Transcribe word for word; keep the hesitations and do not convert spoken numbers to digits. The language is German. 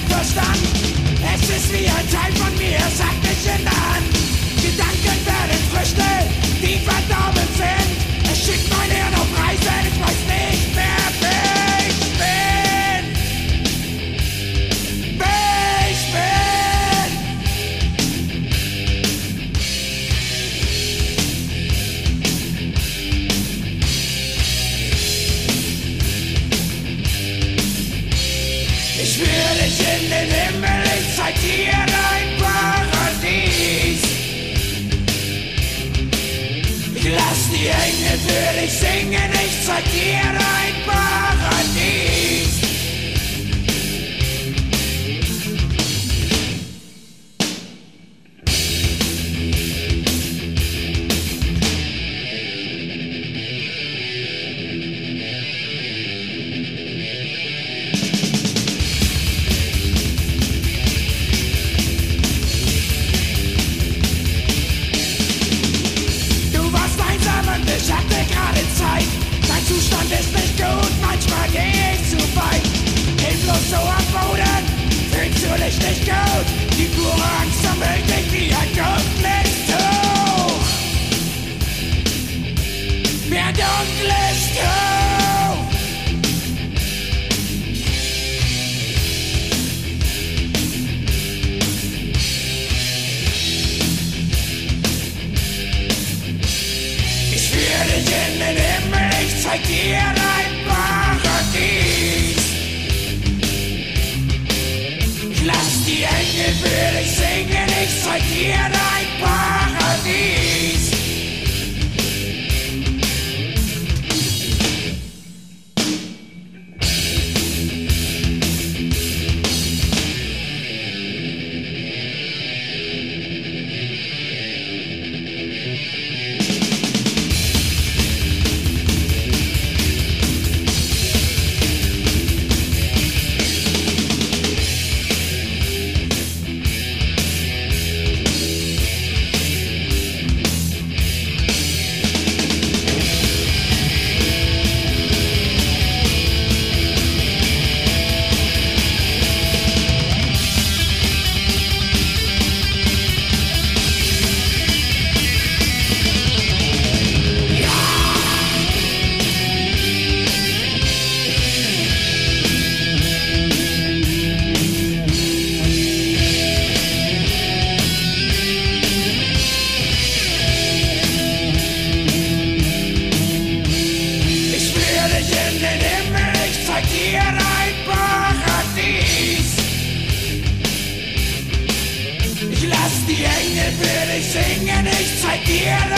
Verstand. Es ist wie ein Teil von mir, es hat mich in der Hand. Gedanken werden Früchte, die verdorben sind. Es schickt mein Hirn auf Reisen, ich weiß nicht mehr, wer ich bin. Wer ich bin. Ich führe dich in den Himmel, ich zeig dir ein Paradies. Ich lass die Engel für dich singen, ich zeig dir ein Paradies. Ich hatte gerade Zeit, dein Zustand ist nicht gut, manchmal geh ich zu weit. Hilflos so am Boden, fühlst du dich nicht gut, die pure Angst umhüllt dich wie ein dunkles Tuch. Wie ein dunkles Tuch. Ich führe dich in den Himmel, ich zeig dir ein Paradies. Ich lass die Engel für dich singen, ich zeig dir ein Paradies. Die Engel für dich singen, ich zeig dir